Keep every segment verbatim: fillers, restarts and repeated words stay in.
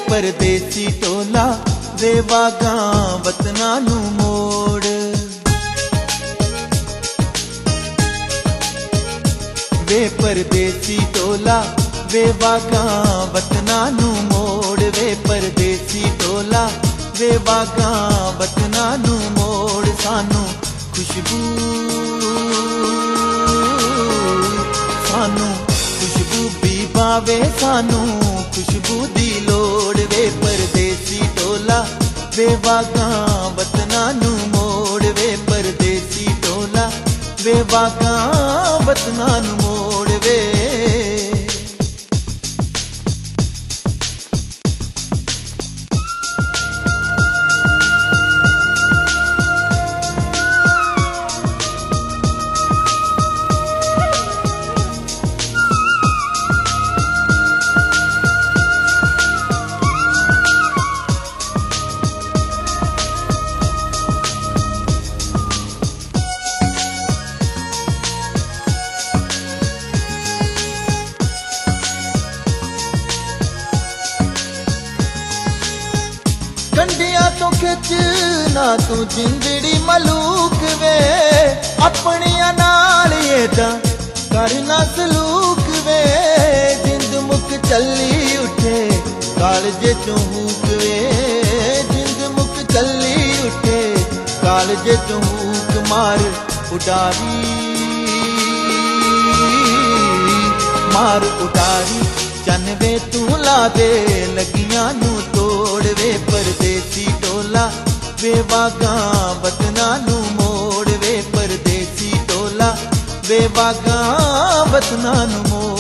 परदेसी टोला वे बागां वतनां नूं मोड़। वे परदेसी टोला वे बागां वतनां नूं मोड़। वे परदेसी टोला वे बागां वतनां नूं मोड़। सानू खुशबू सानू खुशबू भी पावे सानू खुशबू दी लोड़। वे परदेसी टोला वे बागां वतनां नूं मोड़। वे परदेसी टोला वे बागां वतनां नूं मोड़। वे कंडिया तो खिच ना तू जिंदड़ी मलूक वे अपनिया नाल एदा करना सलूक वे। जिंद मुक चली उठे कालजे चों हूक वे। जिंद मुक चली उठे कालजे चों हूक मार उडारी मार उडारी चन वे तू ला दे लगियां नूं तोड़। वे परदेसी टोला वे बागां वतनां नूं मोड़। वे परदेसी टोला वे बागां वतनां नूं मोड़।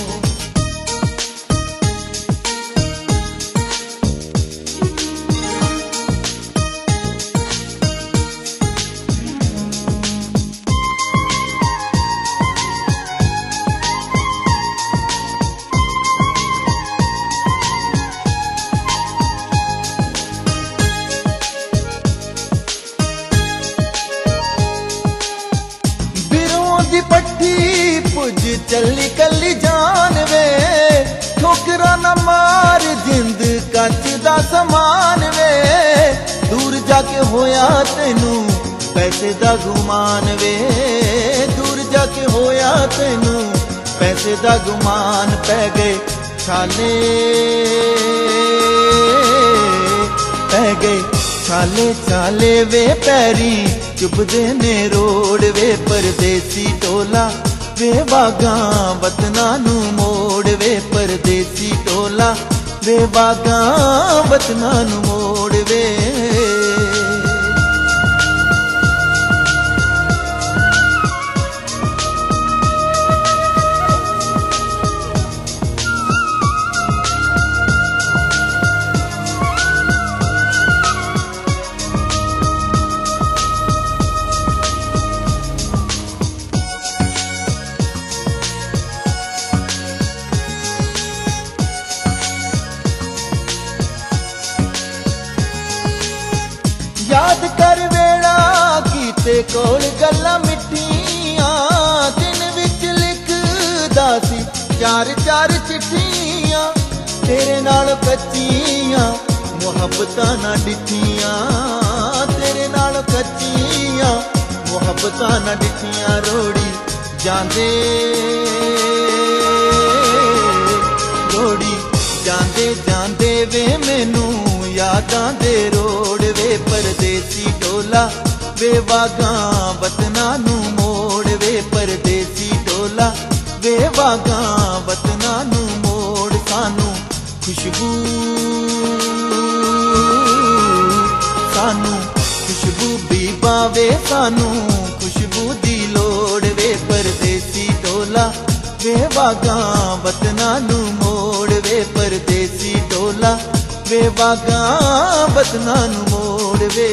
पट्टी पुज चली कली जान वे ठोकरा न मार जिंद कच दा समान वे। दूर जाके होया तेनू पैसे दा गुमान वे। दूर जाके होया तेनू पैसे दा गुमान पै गए छाले पै गए छाले छाले वे पैरी चुभदे ने रोड़। वे परदेसी टोला वे बागां वतनां नूं मोड़। वे परदेसी टोला वे बागां वतनां नूं मोड़। वे याद कर वेला कीते कोल गल्लां मिठियां। दिन विच लिखदा सी चार चार चिट्ठियां। तेरे नाल कच्चियां मुहब्बतां ना डिठियां। तेरे नाल कच्चियां मुहब्बतां ना डिठियां। रोड़ी जांदे रोड़ी जांदे जांदे वे मैनू यादां दे रोड़। वे परदेसी टोला वे बागां वतनां नूं मोड़। वे परदेसी टोला वे बागां वतनां नूं मोड़। सानू खुशबू सानू खुशबू भी पावे सानू खुशबू दी लोड़। वे परदेसी टोला वे बागां वतनां नूं मोड़। वे परदेसी टोला वे बागां वतनां नूं मोड़। वे